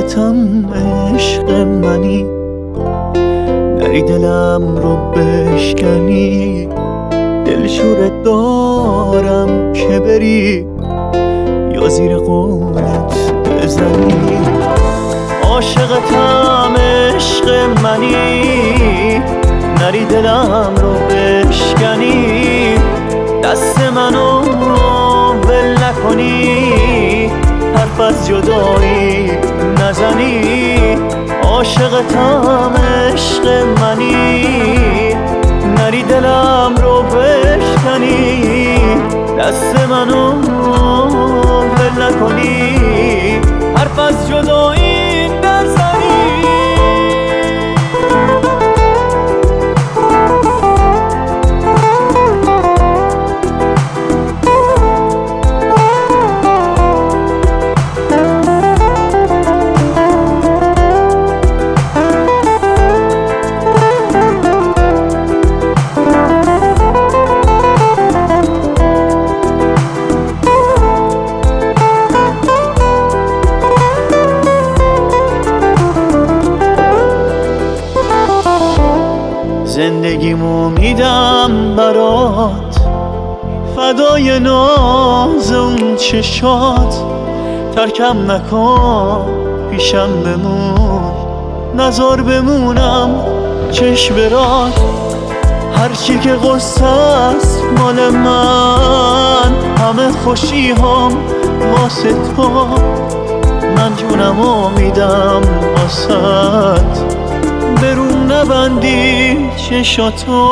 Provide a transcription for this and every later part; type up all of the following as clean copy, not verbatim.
عاشقتم عشق منی، نری دلم رو بشکنی، دلشورت دارم که بری یا زیر قولت بزنی. عاشقتم عشق منی، نری دلم رو بشکنی، دست منو ول نکنی، حرف از جدایی نزنی. عاشقتم عشق منی، نری دلم رو بشکنی، دست منو ول نکنی، حرف از جدایی نزنی. زندگیمو میدم برات، فدای ناز اون چشات، ترکم نکن پیشم بمون، نزار بمونم چشم برات. هرچی که قصه است مال من، همه خوشی هم واسه تو، من جونمو میدم واسط، برون نبندی چشاتو.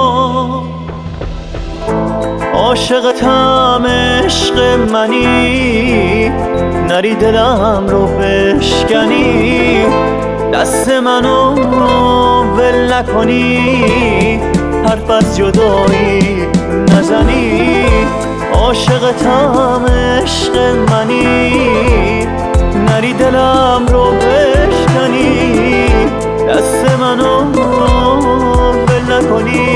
عاشقتم عشق منی، نری دلم رو بشکنی، دست منو ول نکنی، حرف از جدایی نزنی. عاشقتم عشق منی، نری دلم رو بشکنی، دست منو ول نکنی،